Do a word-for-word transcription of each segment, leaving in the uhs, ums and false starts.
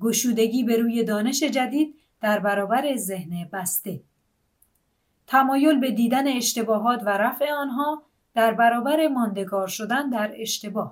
گشودگی به روی دانش جدید در برابر ذهن بسته. تمایل به دیدن اشتباهات و رفع آنها در برابر ماندگار شدن در اشتباه.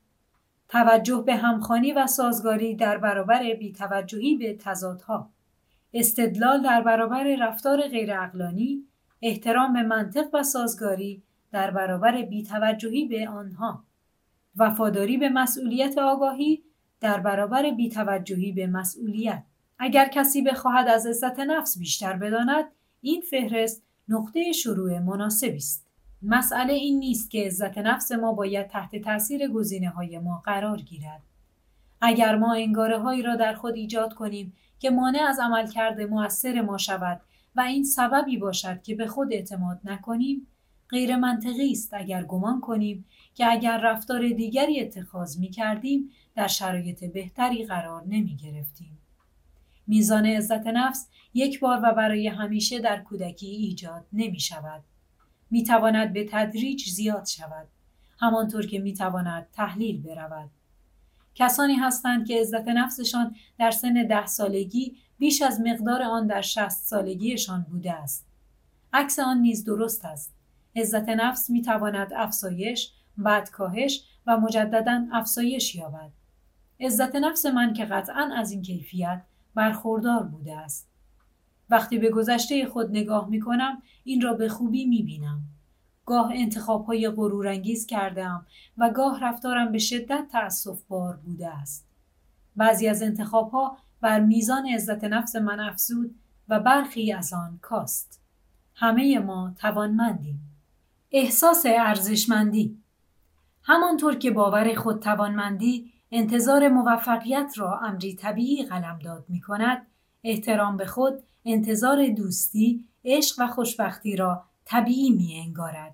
توجه به همخوانی و سازگاری در برابر بی‌توجهی به تضادها. استدلال در برابر رفتار غیرعقلانی، احترام به منطق و سازگاری در برابر بی‌توجهی به آنها. وفاداری به مسئولیت آگاهی در برابر بی‌توجهی به مسئولیت. اگر کسی بخواهد از عزت نفس بیشتر بداند، این فهرست نقطه شروع مناسبی است. مسئله این نیست که عزت نفس ما باید تحت تاثیر گزینه‌های ما قرار گیرد. اگر ما انگاره‌هایی را در خود ایجاد کنیم که مانع از عملکرد مؤثر ما شود و این سببی باشد که به خود اعتماد نکنیم، غیر منطقی است اگر گمان کنیم که اگر رفتار دیگری اتخاذ می‌کردیم در شرایط بهتری قرار نمی‌گرفتیم. میزان عزت نفس یک بار و برای همیشه در کودکی ایجاد نمی‌شود. می‌تواند به تدریج زیاد شود، همانطور که می‌تواند تحلیل برود. کسانی هستند که عزت نفسشان در سن ده سالگی بیش از مقدار آن در شصت سالگیشان بوده است. عکس آن نیز درست است. عزت نفس می‌تواند افزایش، بعد کاهش و مجدداً افزایش یابد. عزت نفس من که قطعاً از این کیفیت برخوردار بوده است. وقتی به گذشته خود نگاه می‌کنم، این را به خوبی می‌بینم. گاه انتخاب‌های غرورانگیز کرده‌ام و گاه رفتارم به شدت تأسف‌بار بوده است. بعضی از انتخاب‌ها بر میزان عزت نفس من افزود و برخی از آن کاست. همه ما توانمندیم. احساس ارزشمندی. همانطور که باور خود توانمندی انتظار موفقیت را امری طبیعی قلمداد می‌کند، احترام به خود انتظار دوستی، عشق و خوشبختی را طبیعی می‌انگارد.